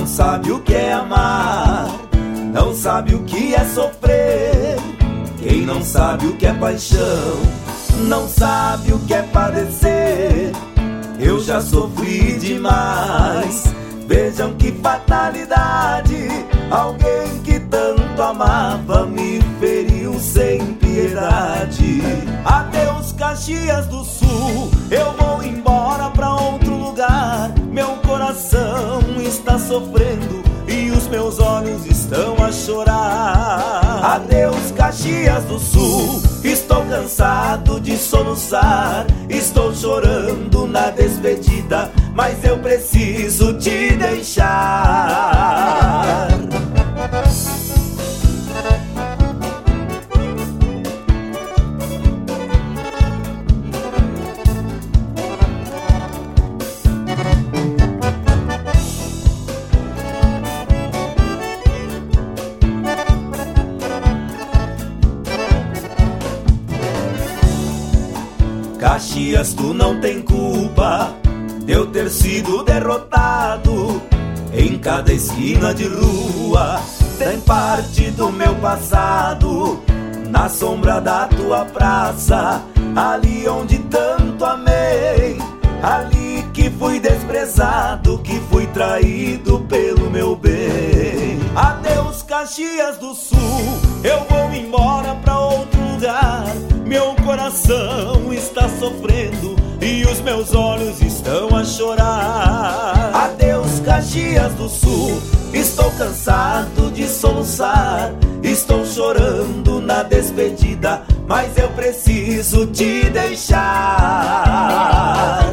não sabe o que é amar, não sabe o que é sofrer. Quem não sabe o que é paixão, não sabe o que é padecer. Eu já sofri demais, vejam que fatalidade. Alguém que tanto amava me feriu sem piedade. Adeus Caxias do Sul, eu vou embora pra outro lugar. Meu coração está sofrendo e os meus olhos estão a chorar. Adeus Caxias do Sul, estou cansado de soluçar. Estou chorando na despedida, mas eu preciso te deixar. Caxias, tu não tem culpa de eu ter sido derrotado. Em cada esquina de rua tem parte do meu passado. Na sombra da tua praça, ali onde tanto amei, ali que fui desprezado, que fui traído pelo meu bem. Adeus Caxias do Sul, eu vou embora pra outro lugar. Meu coração está sofrendo e os meus olhos estão a chorar. Adeus Caxias do Sul, estou cansado de soluçar. Estou chorando na despedida, mas eu preciso te deixar.